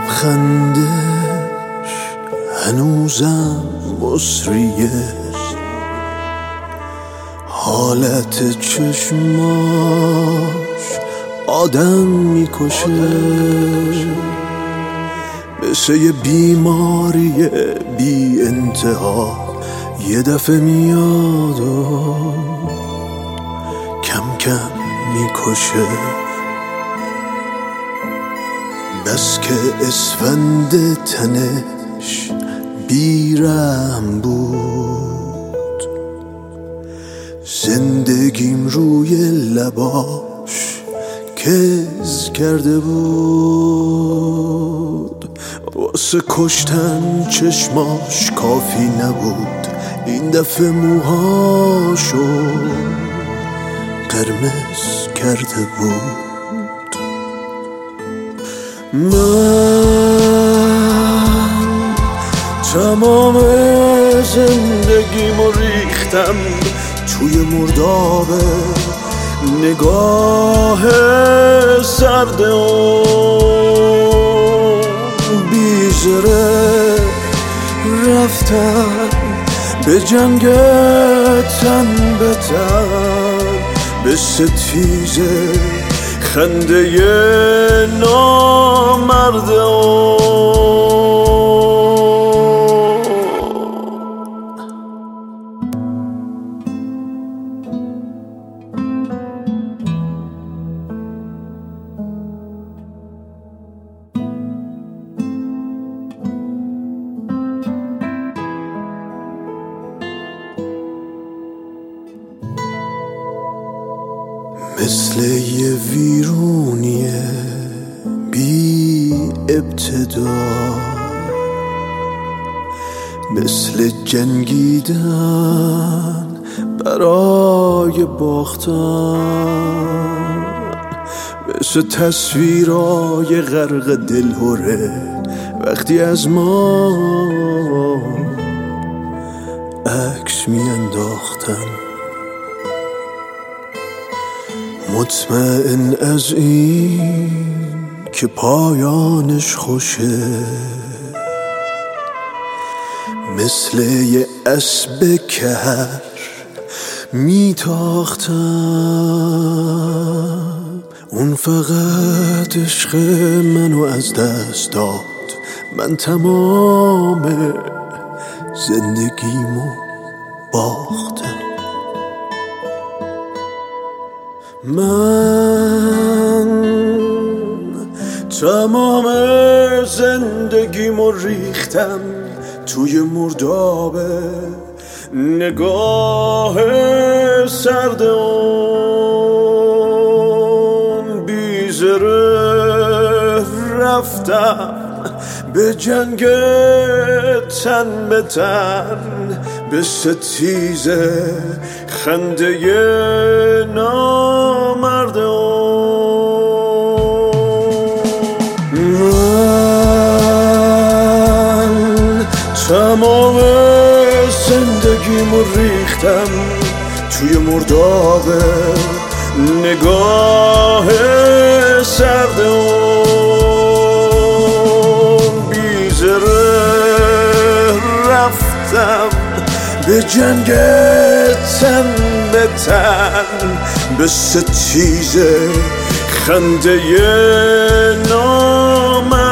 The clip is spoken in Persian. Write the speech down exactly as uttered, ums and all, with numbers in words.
لبخندش هنوزم مصریه، حالت چشماش آدم میکشه، مثل یه بیماری بی انتها یه دفعه میاد و کم کم میکشه. بس که اسفند تنش بیرم بود، زندگیم روی لباش کز کرده بود. واسه کشتن چشماش کافی نبود، این دفعه موهاشو قرمز کرده بود. من تمام زندگیمو ریختم توی مرداب نگاه سرد اون بیزره. رفتم به جنگ تن به تن، به ستیزه خنده نامرد مثل یه ویرونیه بی ابتدا، مثل جنگیدن برای باختن، مثل تصویرای غرق دلهوره وقتی از ما عکس میانداختن. مطمئن از این که پایانش خوشه، مثل یه اسب کهر میتاختم. اون فقط عشق منو از دست داد، من تمام زندگیمو باختم. من تمام زندگیمو ریختم توی مرداب نگاه سرد اون بیزره. رفتم به جنگ تن به تن، به ستیزه خنده نامرد من تمام زندگیمو ریختم توی مرداب نگاه سرد اون بیزره. رفتم به جنگ تن به تن، به ستیزه خنده نامرد